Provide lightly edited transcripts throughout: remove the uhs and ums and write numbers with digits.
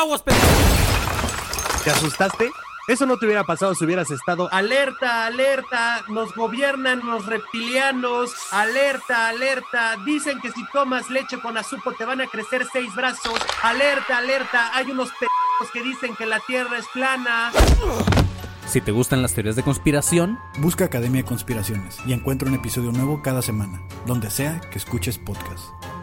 aguas, pendejo. ¿Te asustaste? Eso no te hubiera pasado si hubieras estado... Alerta, alerta, nos gobiernan los reptilianos. Alerta, alerta, dicen que si tomas leche con azúcar te van a crecer 6 brazos. Alerta, alerta, hay unos pendejos que dicen que la Tierra es plana. Si te gustan las teorías de conspiración, busca Academia de Conspiraciones y encuentra un episodio nuevo cada semana, donde sea que escuches podcast.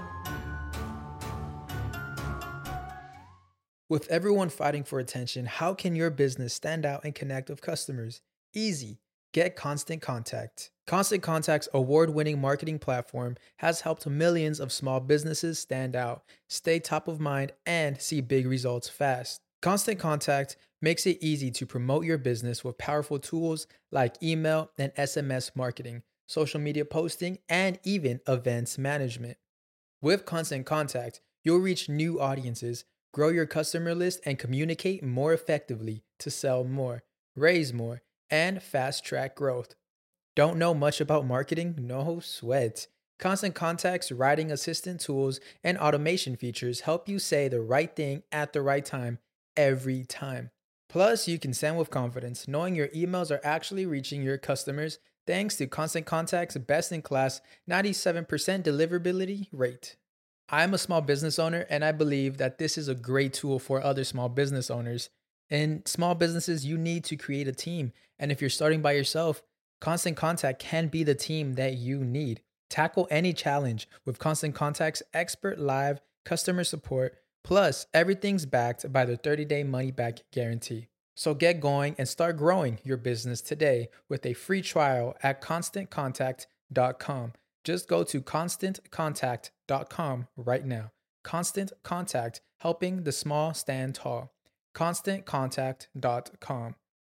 With everyone fighting for attention, how can your business stand out and connect with customers? Easy. Get Constant Contact. Constant Contact's award-winning marketing platform has helped millions of small businesses stand out, stay top of mind, and see big results fast. Constant Contact makes it easy to promote your business with powerful tools like email and SMS marketing, social media posting, and even events management. With Constant Contact, you'll reach new audiences, grow your customer list, and communicate more effectively to sell more, raise more, and fast-track growth. Don't know much about marketing? No sweat. Constant Contact's writing assistant tools and automation features help you say the right thing at the right time, every time. Plus, you can send with confidence, knowing your emails are actually reaching your customers thanks to Constant Contact's best-in-class 97% deliverability rate. I'm a small business owner, and I believe that this is a great tool for other small business owners. In small businesses, you need to create a team. And if you're starting by yourself, Constant Contact can be the team that you need. Tackle any challenge with Constant Contact's expert live customer support. Plus, everything's backed by the 30-day money-back guarantee. So get going and start growing your business today with a free trial at ConstantContact.com. Just go to ConstantContact.com right now. Constant Contact, helping the small stand tall. ConstantContact.com.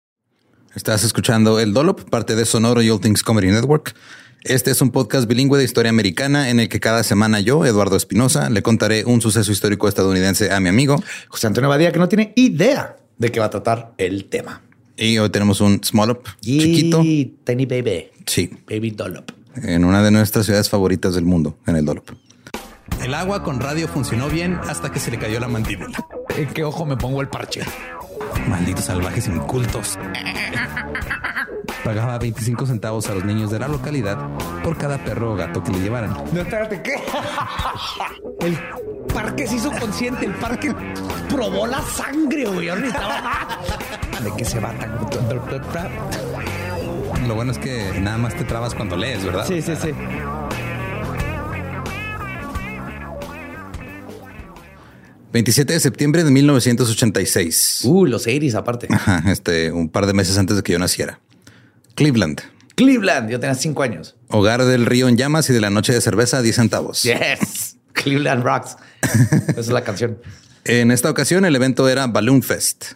Estás escuchando El Dollop, parte de Sonoro y All Things Comedy Network. Este es un podcast bilingüe de historia americana en el que cada semana yo, Eduardo Espinosa, le contaré un suceso histórico estadounidense a mi amigo José Antonio Badía, que no tiene idea de qué va a tratar el tema. Y hoy tenemos un small up chiquito. Tiny baby. Sí. Baby Dollop. En una de nuestras ciudades favoritas del mundo, en el Dollop. El agua con radio funcionó bien hasta que se le cayó la mandíbula. ¿En qué ojo me pongo el parche? Malditos salvajes incultos. Pagaba 25 centavos a los niños de la localidad por cada perro o gato que le llevaran. No, espérate, ¿qué? El parque se hizo consciente. El parque probó la sangre, güey. ¿De qué se va tan? Lo bueno es que nada más te trabas cuando lees, ¿verdad? Sí. 27 de septiembre de 1986. Los 80s aparte. Ajá, un par de meses antes de que yo naciera. Cleveland. Yo tenía 5 años. Hogar del río en llamas y de la noche de cerveza a 10 centavos. Yes. Cleveland rocks. Esa es la canción. En esta ocasión el evento era Balloon Fest.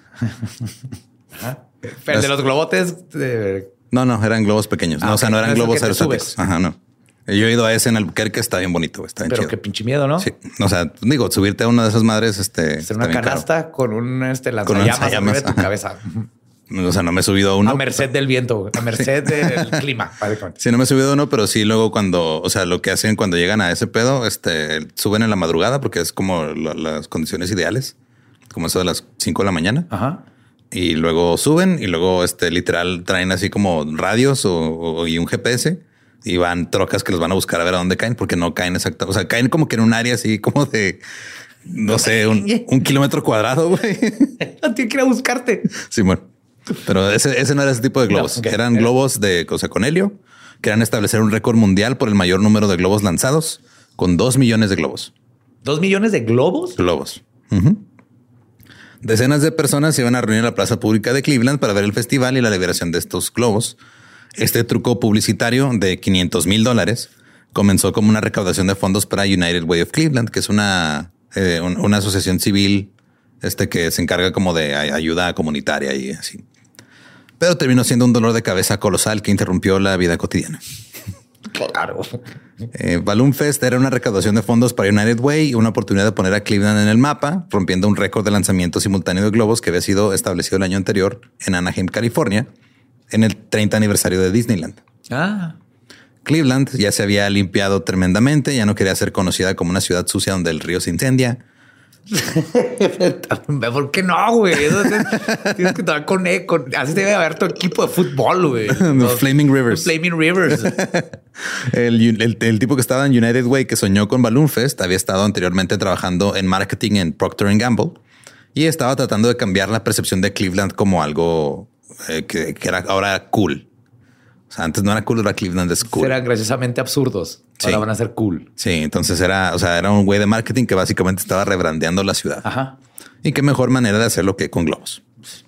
El de los globotes. No, eran globos pequeños. No, o sea, no eran globos aerostáticos. Ajá, no. Yo he ido a ese en Albuquerque, está bien bonito. Está bien pero chido. Qué pinche miedo, ¿no? Sí. O sea, digo, subirte a una de esas madres, Hacer una canasta con un lanzallamas arriba de tu cabeza. O sea, no me he subido a uno. A merced del viento, a merced del clima. Sí, no me he subido a uno, pero sí luego cuando, o sea, lo que hacen cuando llegan a ese pedo, suben en la madrugada porque es como las condiciones ideales, como eso de las 5 de la mañana. Ajá. Y luego suben y luego literal traen así como radios y un GPS y van trocas que los van a buscar a ver a dónde caen, porque no caen exactamente. O sea, caen como que en un área así como de, no sé, un kilómetro cuadrado, güey. No tiene que ir a buscarte. Sí, bueno. Pero ese no era ese tipo de globos. No, okay. Eran globos con helio, que eran establecer un récord mundial por el mayor número de globos lanzados, con 2 millones de globos. ¿2 millones de globos? Globos. Decenas de personas se iban a reunir en la plaza pública de Cleveland para ver el festival y la liberación de estos globos. Este truco publicitario de $500,000 comenzó como una recaudación de fondos para United Way of Cleveland, que es una asociación civil que se encarga como de ayuda comunitaria y así. Pero terminó siendo un dolor de cabeza colosal que interrumpió la vida cotidiana. Claro. Balloon Fest era una recaudación de fondos para United Way y una oportunidad de poner a Cleveland en el mapa, rompiendo un récord de lanzamiento simultáneo de globos que había sido establecido el año anterior en Anaheim, California, en el 30 aniversario de Disneyland. Cleveland ya se había limpiado tremendamente, ya no quería ser conocida como una ciudad sucia donde el río se incendia. ¿Por qué no, güey? Tienes que trabajar con así debe haber tu equipo de fútbol, güey. Flaming Rivers. Flaming Rivers. El tipo que estaba en United Way, que soñó con Balloon Fest, había estado anteriormente trabajando en marketing en Procter & Gamble y estaba tratando de cambiar la percepción de Cleveland como algo que era ahora cool. O sea, antes no era cool, ahora Cleveland es cool. Eran graciosamente absurdos. Ahora van a ser cool. Sí, entonces era un güey de marketing que básicamente estaba rebrandeando la ciudad. Ajá. Y qué mejor manera de hacerlo que con globos.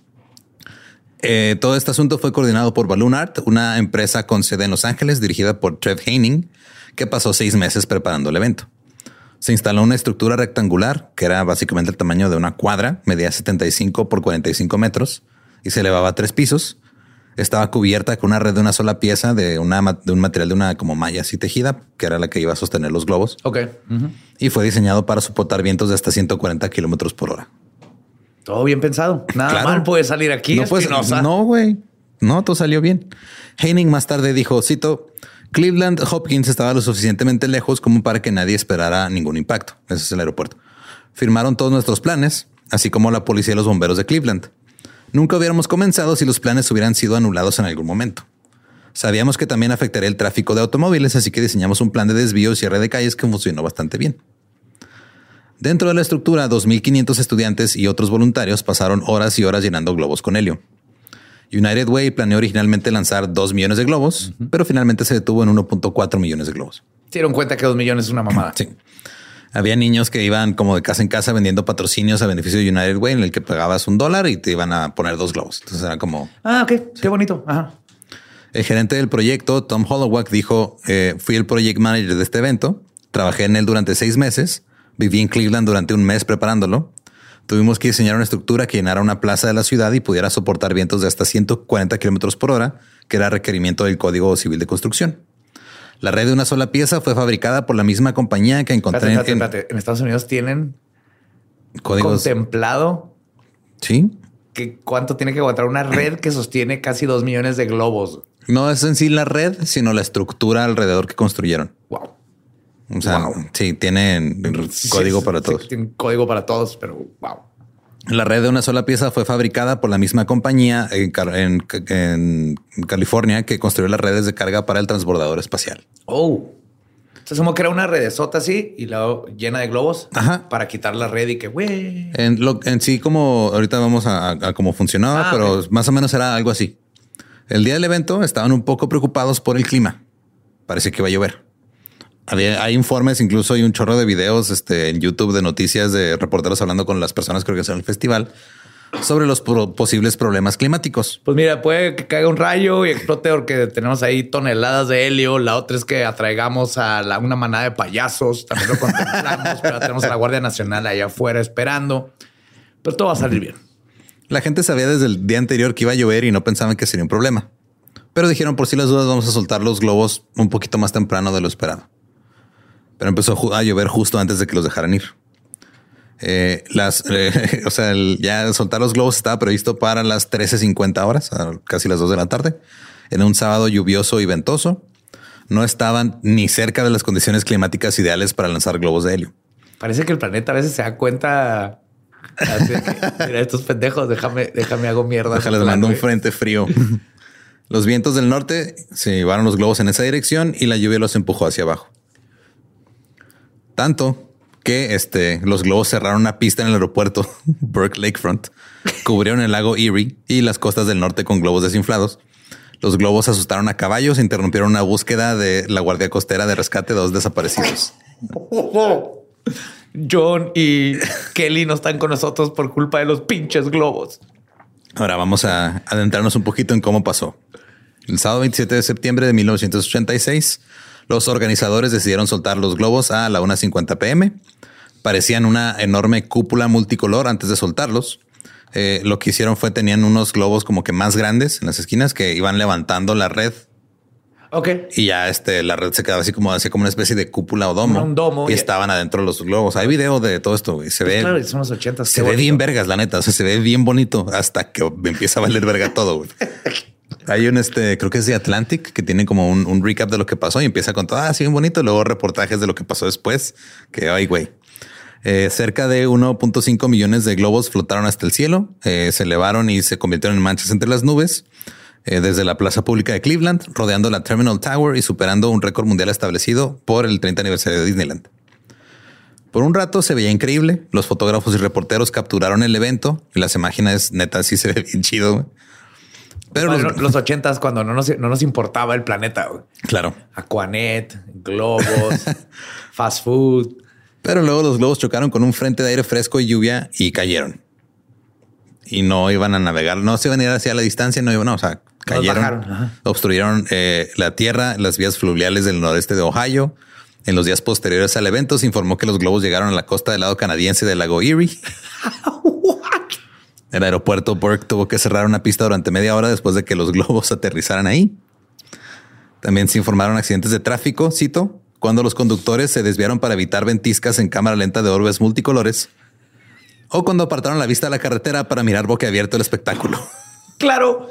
Todo este asunto fue coordinado por Balloon Art, una empresa con sede en Los Ángeles dirigida por Trev Heining, que pasó 6 meses preparando el evento. Se instaló una estructura rectangular que era básicamente el tamaño de una cuadra, medía 75 por 45 metros y se elevaba a 3 pisos. Estaba cubierta con una red de una sola pieza de un material de una como malla así tejida, que era la que iba a sostener los globos. Ok. Y fue diseñado para soportar vientos de hasta 140 kilómetros por hora. Todo bien pensado. Nada Claro. mal puede salir aquí. No, güey. No, todo salió bien. Heining más tarde dijo, cito, Cleveland Hopkins estaba lo suficientemente lejos como para que nadie esperara ningún impacto. Ese es el aeropuerto. Firmaron todos nuestros planes, así como la policía y los bomberos de Cleveland. Nunca hubiéramos comenzado si los planes hubieran sido anulados en algún momento. Sabíamos que también afectaría el tráfico de automóviles, así que diseñamos un plan de desvío y cierre de calles que funcionó bastante bien. Dentro de la estructura, 2,500 estudiantes y otros voluntarios pasaron horas y horas llenando globos con helio. United Way planeó originalmente lanzar 2 millones de globos, pero finalmente se detuvo en 1.4 millones de globos. Se dieron cuenta que 2 millones es una mamada. Sí. Había niños que iban como de casa en casa vendiendo patrocinios a beneficio de United Way, en el que pagabas $1 y te iban a poner 2 globos. Entonces era como... Ah, ok. Sí. Qué bonito. Ajá. El gerente del proyecto, Tom Holloway, dijo, fui el project manager de este evento. Trabajé en él durante 6 meses. Viví en Cleveland durante 1 mes preparándolo. Tuvimos que diseñar una estructura que llenara una plaza de la ciudad y pudiera soportar vientos de hasta 140 kilómetros por hora, que era requerimiento del Código Civil de Construcción. La red de una sola pieza fue fabricada por la misma compañía que encontré Espérate. En Estados Unidos tienen códigos contemplado. Sí. Que cuánto tiene que aguantar una red que sostiene casi 2 millones de globos. No es en sí la red, sino la estructura alrededor que construyeron. Wow. O sea, sí, tienen código para todos. Sí, tienen código para todos, pero wow. La red de una sola pieza fue fabricada por la misma compañía en California que construyó las redes de carga para el transbordador espacial. Oh. Entonces, como que era una redesota así y luego llena de globos. Ajá. Para quitar la red y que güey. En sí, como ahorita vamos a cómo funcionaba, pero okay, más o menos era algo así. El día del evento estaban un poco preocupados por el clima. Parece que iba a llover. Hay informes, incluso hay un chorro de videos en YouTube de noticias de reporteros hablando con las personas que organizaron el festival sobre los posibles problemas climáticos. Pues mira, puede que caiga un rayo y explote porque tenemos ahí toneladas de helio. La otra es que atraigamos a una manada de payasos. También lo contemplamos, pero tenemos a la Guardia Nacional allá afuera esperando. Pero todo va a salir bien. La gente sabía desde el día anterior que iba a llover y no pensaban que sería un problema. Pero dijeron, por si las dudas, vamos a soltar los globos un poquito más temprano de lo esperado. Pero empezó a llover justo antes de que los dejaran ir. Ya soltar los globos estaba previsto para las 13:50 horas, casi las 2 de la tarde, en un sábado lluvioso y ventoso. No estaban ni cerca de las condiciones climáticas ideales para lanzar globos de helio. Parece que el planeta a veces se da cuenta así de que, mira, estos pendejos, déjame hago mierda. Déjales mando un frente frío. Los vientos del norte se llevaron los globos en esa dirección y la lluvia los empujó hacia abajo. Tanto que los globos cerraron una pista en el aeropuerto Burke Lakefront, cubrieron el lago Erie y las costas del norte con globos desinflados. Los globos asustaron a caballos e interrumpieron una búsqueda de la Guardia Costera de rescate de 2 desaparecidos. John y Kelly no están con nosotros por culpa de los pinches globos. Ahora vamos a adentrarnos un poquito en cómo pasó. El sábado 27 de septiembre de 1986, los organizadores decidieron soltar los globos a la 1:50 p.m. Parecían una enorme cúpula multicolor antes de soltarlos. Lo que hicieron fue tenían unos globos como que más grandes en las esquinas que iban levantando la red. Ok. Y ya la red se quedaba así como una especie de cúpula o domo. Un domo. Y estaban adentro los globos. Hay video de todo esto. Y se ve. Claro, son los 80. Se ve bien vergas, la neta. O sea, se ve bien bonito hasta que empieza a valer verga todo. Güey. Hay un creo que es de Atlantic, que tiene como un recap de lo que pasó y empieza con todo así bien bonito. Luego reportajes de lo que pasó después. Que ay, güey. Cerca de 1.5 millones de globos flotaron hasta el cielo, se elevaron y se convirtieron en manchas entre las nubes desde la plaza pública de Cleveland, rodeando la Terminal Tower y superando un récord mundial establecido por el 30 aniversario de Disneyland. Por un rato se veía increíble. Los fotógrafos y reporteros capturaron el evento y las imágenes neta sí se ve bien chido. Pero los 80s, cuando no nos importaba el planeta. Güey. Claro. Aquanet, globos, fast food. Pero luego los globos chocaron con un frente de aire fresco y lluvia y cayeron. Y no iban a navegar, no se iban a ir hacia la distancia, no iban, o sea, cayeron, obstruyeron la tierra, las vías fluviales del noroeste de Ohio. En los días posteriores al evento se informó que los globos llegaron a la costa del lado canadiense del lago Erie. El aeropuerto Burke tuvo que cerrar una pista durante media hora después de que los globos aterrizaran ahí. También se informaron accidentes de tráfico, cito, cuando los conductores se desviaron para evitar ventiscas en cámara lenta de orbes multicolores o cuando apartaron la vista a la carretera para mirar boquiabierto el espectáculo. Claro.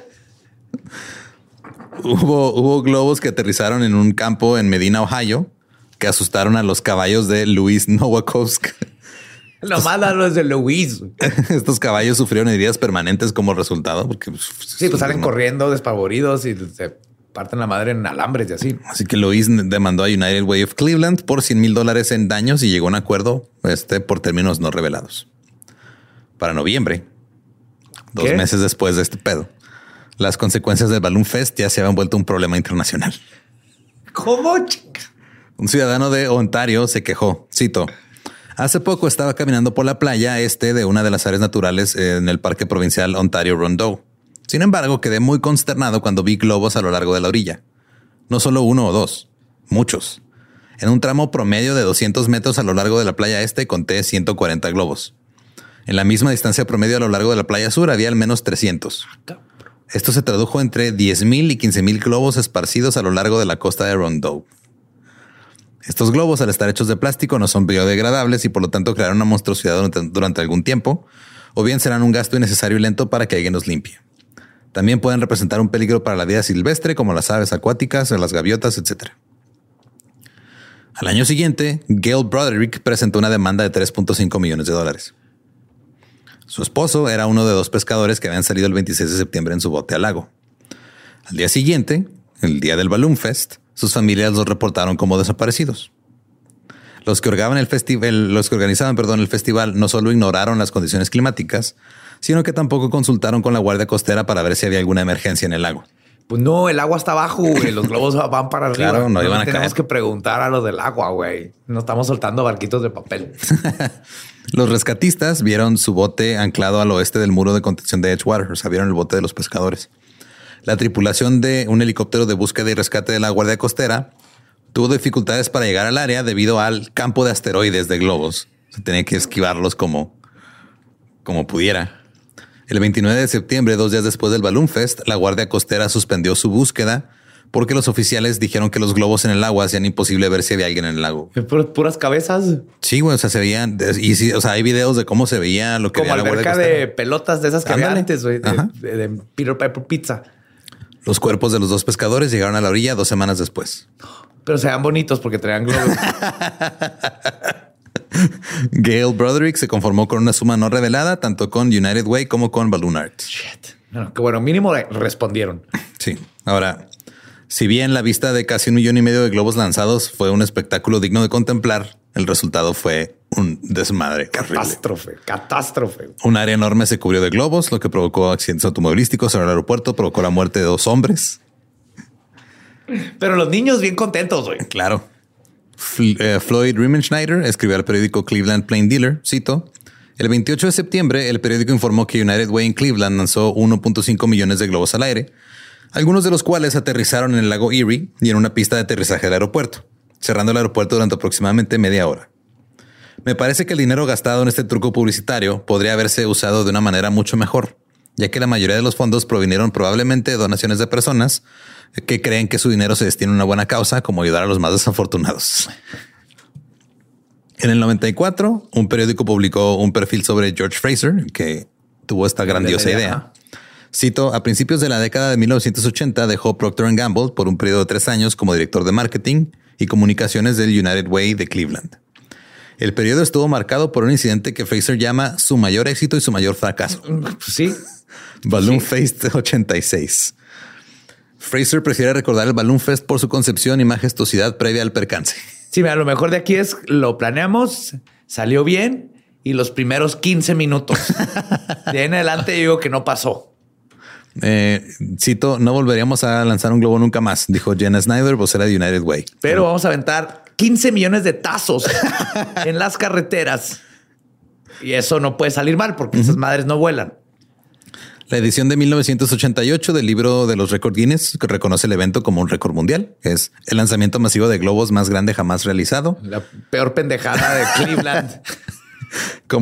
Hubo globos que aterrizaron en un campo en Medina, Ohio, que asustaron a los caballos de Louis Nowakowski. Lo malo es de Louis. Estos caballos sufrieron heridas permanentes como resultado. Porque, sí, pues salen corriendo despavoridos y se parten la madre en alambres y así. Así que Louis demandó a United Way of Cleveland por $100,000 en daños y llegó a un acuerdo por términos no revelados. Para noviembre, 2 meses después de este pedo, las consecuencias del Balloon Fest ya se habían vuelto un problema internacional. ¿Cómo, chica? Un ciudadano de Ontario se quejó, cito, hace poco estaba caminando por la playa de una de las áreas naturales en el parque provincial Ontario Rondeau. Sin embargo, quedé muy consternado cuando vi globos a lo largo de la orilla. No solo 1 o 2, muchos. En un tramo promedio de 200 metros a lo largo de la playa conté 140 globos. En la misma distancia promedio a lo largo de la playa sur había al menos 300. Esto se tradujo entre 10,000 y 15,000 globos esparcidos a lo largo de la costa de Rondeau. Estos globos, al estar hechos de plástico, no son biodegradables y por lo tanto crearán una monstruosidad durante algún tiempo, o bien serán un gasto innecesario y lento para que alguien los limpie. También pueden representar un peligro para la vida silvestre, como las aves acuáticas o las gaviotas, etc. Al año siguiente, Gail Broderick presentó una demanda de $3.5 millones. Su esposo era uno de 2 pescadores que habían salido el 26 de septiembre en su bote al lago. Al día siguiente, el día del Balloon Fest, sus familias los reportaron como desaparecidos. Los que organizaban el festival no solo ignoraron las condiciones climáticas, sino que tampoco consultaron con la Guardia Costera para ver si había alguna emergencia en el lago. Pues no, el agua está abajo, güey. Los globos van para arriba. Claro, no iban a caer. Tenemos que preguntar a los del agua, güey. No estamos soltando barquitos de papel. Los rescatistas vieron su bote anclado al oeste del muro de contención de Edgewater. O sea, vieron el bote de los pescadores. La tripulación de un helicóptero de búsqueda y rescate de la Guardia Costera tuvo dificultades para llegar al área debido al campo de asteroides de globos. Se tenía que esquivarlos como pudiera. El 29 de septiembre, 2 días después del Balloon Fest, la Guardia Costera suspendió su búsqueda porque los oficiales dijeron que los globos en el agua hacían imposible ver si había alguien en el lago. Puras cabezas. Sí, güey, o sea, se veían. Y sí, o sea, hay videos de cómo se veía lo que como veía la Guardia alberca Costera. de pelotas de esas que había antes, güey, de Peter Piper Pizza. Los cuerpos de los 2 pescadores llegaron a la orilla 2 semanas después. Pero se vean bonitos porque traían globos. Gail Broderick se conformó con una suma no revelada, tanto con United Way como con Balloon Art. Shit. Bueno, que bueno, mínimo respondieron. Sí. Ahora, si bien la vista de casi 1,5 millones de globos lanzados fue un espectáculo digno de contemplar, el resultado fue un desmadre. Catástrofe. Un área enorme se cubrió de globos, lo que provocó accidentes automovilísticos en el aeropuerto, provocó la muerte de 2 hombres. Pero los niños bien contentos, güey. Claro. Floyd Riemenschneider escribió al periódico Cleveland Plain Dealer, cito, el 28 de septiembre el periódico informó que United Way en Cleveland lanzó 1.5 millones de globos al aire, algunos de los cuales aterrizaron en el lago Erie y en una pista de aterrizaje del aeropuerto, cerrando el aeropuerto durante aproximadamente media hora. Me parece que el dinero gastado en este truco publicitario podría haberse usado de una manera mucho mejor, ya que la mayoría de los fondos provinieron probablemente de donaciones de personas que creen que su dinero se destina a una buena causa, como ayudar a los más desafortunados. En el 94, un periódico publicó un perfil sobre George Fraser, que tuvo esta grandiosa idea. Cito, a principios de la década de 1980 dejó Procter & Gamble por un periodo de 3 años como director de marketing y comunicaciones del United Way de Cleveland. El periodo estuvo marcado por un incidente que Fraser llama su mayor éxito y su mayor fracaso. Sí. Balloon Fest 86. Fraser prefiere recordar el Balloon Fest por su concepción y majestuosidad previa al percance. Sí, mira, lo mejor de aquí es lo planeamos, salió bien y los primeros 15 minutos. De ahí en adelante digo que no pasó. Cito, no volveríamos a lanzar un globo nunca más, dijo Jenna Snyder, vocera de United Way. Pero vamos a aventar 15 millones de tazos en las carreteras. Y eso no puede salir mal porque esas madres no vuelan. La edición de 1988 del libro de los récords Guinness reconoce el evento como un récord mundial. Es el lanzamiento masivo de globos más grande jamás realizado. La peor pendejada de Cleveland. Con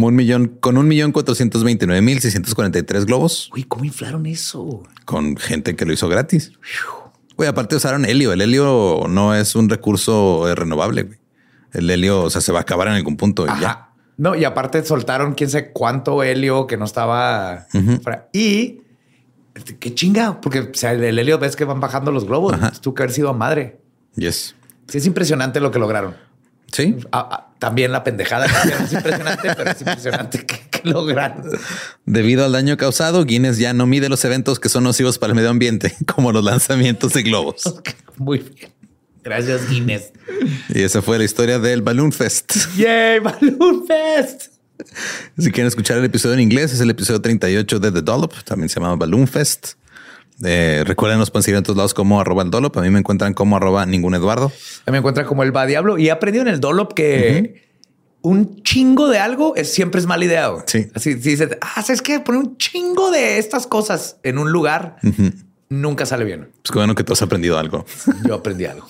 1,429,643 globos. Uy, ¿cómo inflaron eso? Con gente que lo hizo gratis. Güey, aparte usaron helio. El helio no es un recurso renovable. Güey. El helio, o sea, se va a acabar en algún punto. Y ya. No, y aparte soltaron quién sabe cuánto helio que no estaba. Y qué chinga, porque o sea, el helio ves que van bajando los globos. Tuvo que haber sido a madre. Yes. Sí, es impresionante lo que lograron. Sí. También la pendejada es impresionante, pero es impresionante que lograron. Debido al daño causado, Guinness ya no mide los eventos que son nocivos para el medio ambiente, como los lanzamientos de globos. Muy bien. Gracias, Guinness. Y esa fue la historia del Balloon Fest. ¡Yay! ¡Balloon Fest! Si quieren escuchar el episodio en inglés, es el episodio 38 de The Dollop. También se llama Balloon Fest. Recuerden, nos pueden seguir en todos lados como @el Dollop. A mí me encuentran como @ningún Eduardo. A mí me encuentran como el Va Diablo. Y he aprendido en el Dollop que un chingo de algo siempre es mala idea. Sí. Así dices, ¿sabes qué? Poner un chingo de estas cosas en un lugar nunca sale bien. Pues qué bueno que tú has aprendido algo. Yo aprendí algo.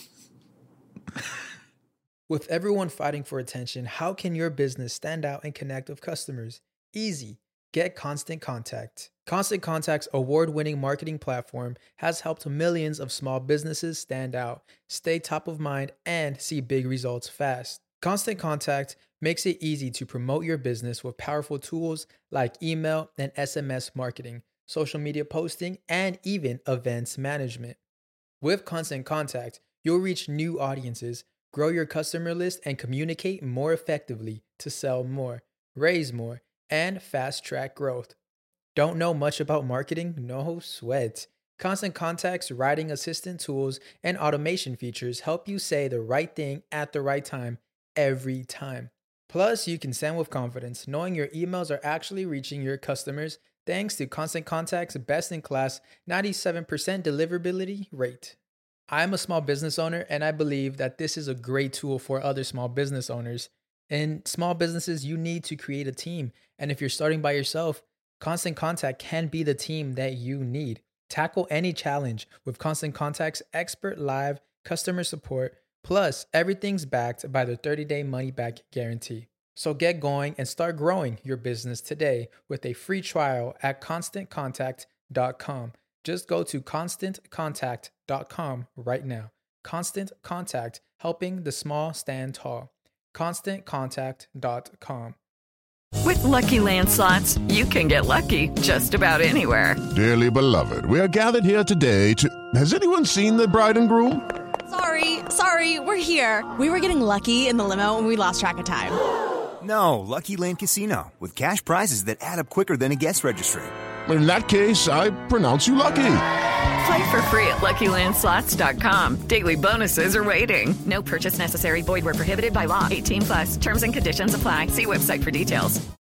With everyone fighting for attention, how can your business stand out and connect with customers? Easy. Get Constant Contact. Constant Contact's award-winning marketing platform has helped millions of small businesses stand out, stay top of mind, and see big results fast. Constant Contact makes it easy to promote your business with powerful tools like email and SMS marketing, social media posting, and even events management. With Constant Contact, you'll reach new audiences, grow your customer list, and communicate more effectively to sell more, raise more, and fast-track growth. Don't know much about marketing? No sweat. Constant Contact's writing assistant tools and automation features help you say the right thing at the right time every time. Plus, you can send with confidence, knowing your emails are actually reaching your customers thanks to Constant Contact's best-in-class 97% deliverability rate. I'm a small business owner, and I believe that this is a great tool for other small business owners. In small businesses, you need to create a team. And if you're starting by yourself, Constant Contact can be the team that you need. Tackle any challenge with Constant Contact's expert live customer support. Plus, everything's backed by the 30-day money-back guarantee. So get going and start growing your business today with a free trial at ConstantContact.com. Just go to ConstantContact.com right now. Constant Contact, helping the small stand tall. ConstantContact.com. With Lucky Land Slots, you can get lucky just about anywhere. Dearly beloved, we are gathered here today to... Has anyone seen the bride and groom? Sorry, we're here. We were getting lucky in the limo and we lost track of time. No, Lucky Land Casino, with cash prizes that add up quicker than a guest registry. In that case, I pronounce you lucky. Play for free at LuckyLandSlots.com. Daily bonuses are waiting. No purchase necessary. Void where prohibited by law. 18+. Terms and conditions apply. See website for details.